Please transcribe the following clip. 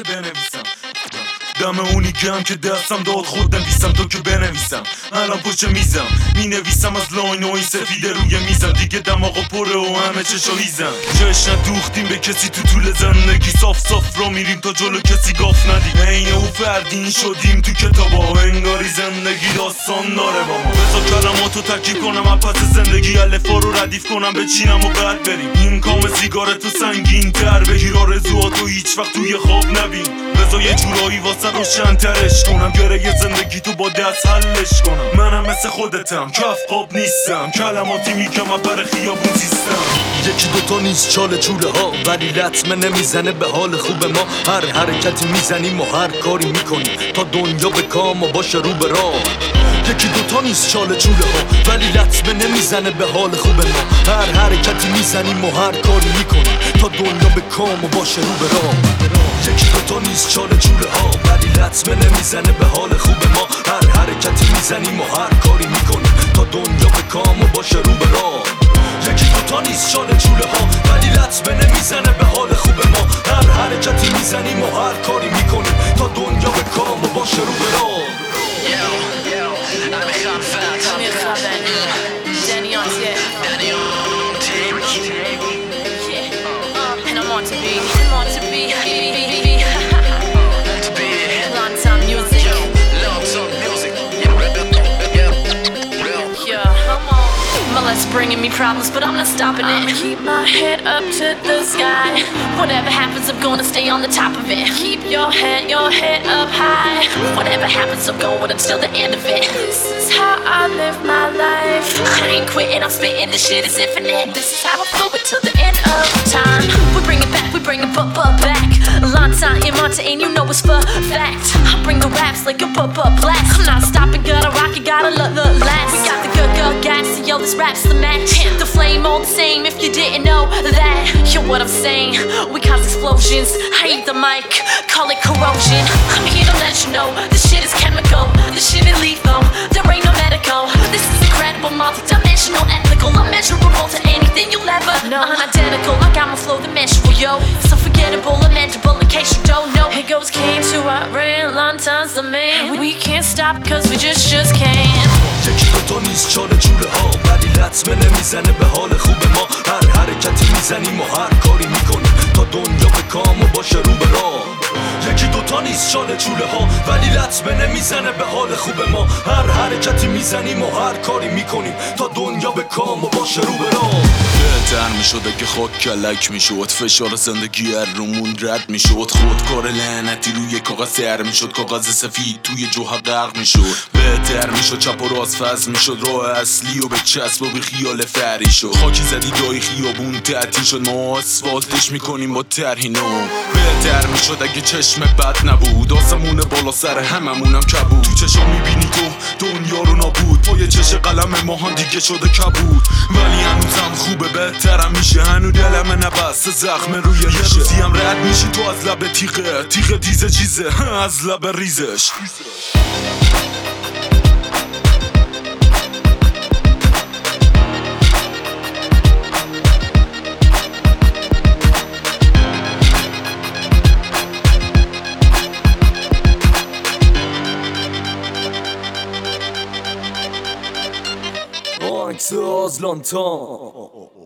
که بنویسم دم اونی که که دستم داد خود نویسم تو که بنویسم الان پشت میزم می نویسم از لاین و این سفیده روی میزم دیگه دماغو پره و همه چشا هیزم جشن دوختیم به کسی تو طول زندگی صاف صاف را میریم تا جلو کسی گاف ندیم عین او فردین شدیم تو کتابا انگاری زندگی داستان داره با ما بذار کلماتو تکی کنم از پس زندگی الفا رو ردیف کنم بچینم و بعد بریم این کام سیگارتو سنگین تر بگیر آرزوهاتو هیچ وقت توی خواب نبین بذار یه جورایی واسه روشن ترش کنم گره زندگی تو با دست حلش کنم منم مثل خودتم کف قاب نیستم کلماتی میگم بر خیابون سیستم یکی دوتا نیست چاله چوله ها ولی لطمه نمیزنه به حال خوب ما هر حرکتی میزنیم و هر کاری میکنیم تا دنیا به کام و باشه رو به راه یکی دوتا نیست چاله چوله ها ولی لطمه نمیزنه به حال خوب ما هر حرکتی میزنیم و هر کاری میکنیم تا دنیا به کام و باشه رو به راه یکی دوتا نیست چاله چوله ها ولی لطمه نمیزنه به حال خوب ما هر حرکتی میزنیم و هر کاری میکنیم تا دنیا به کام و باشه رو به راه یکی دوتا نیست چاله چوله ها ولی لطمه نمیزنه به حال خوب ما هر حرکتی میزنیم و هر کاری میکنیم تا دنیا به کام و باشه رو به راه It's bringing me problems, but I'm not stopping it. Keep my head up to the sky. Whatever happens, I'm gonna stay on the top of it. Keep your head up high. Whatever happens, I'm going until the end of it. This is how I live my life. I ain't quitting, I'm spitting, this shit is infinite. This is how I flow it till the end of time. We bring it back, we bring it back. A long time in Monte, and you know it's for fact. I bring the raps like a blast. I'm not stopping, gotta rock it, gotta last. We got the good gas, so yo, this rap's the match. The flame all the same if you didn't know that. Hear what I'm saying? We cause explosions. I eat the mic, call it corrosion. I'm here to let you know this shit is chemical. This shit is lethal. There ain't no medical. This is incredible, multi-dimensional, ethical, unmeasurable to anything you'll ever know. Unidentical, I got my flow, the menstrual, yo. It's unforgettable, lamentable, in case you don't know. It goes came to our real long times the man. We can't stop cause we just can't. یکی دوتا نیست چاله چوله ها ولی لطمه نمیزنه به حال خوب ما هر حرکتی میزنیم و هر کاری میکنیم تا دنیا به کام و باشه رو به راه یکی دوتا نیست چاله چوله ها ولی لطمه نمیزنه به حال خوب ما هر حرکتی میزنیم و هر کاری میکنیم تا دنیا به کام و باشه رو به راه بهتر میشد اگه خاک کلک میشد فشار زندگی رومون رد میشد خودکار لعنتی روی کاغذ سر میشد کاغذ سفید توی جوهر غرق میشد بهتر میشد چپ و راست فز میشد راه اصلی و به چسب و به خیال فری شد خاکی زدی جای خیابون تعطیل شد ما آسفالتش میکنیم با طرحی نو بهتر میشد اگه چشم بد نبود آسمون بالا سر هممونم کبود تو چشم میبینی تو دنیا رو نابود پای چش قلم ما هم دیگه شده کبود ولی هنوزم خوبه بهترم میشه هنو دلم نبسته زخم روی یه روزی هم رد میشی تو از لب تیغه دیزه چیزه از لب ریزش Anxious longtemps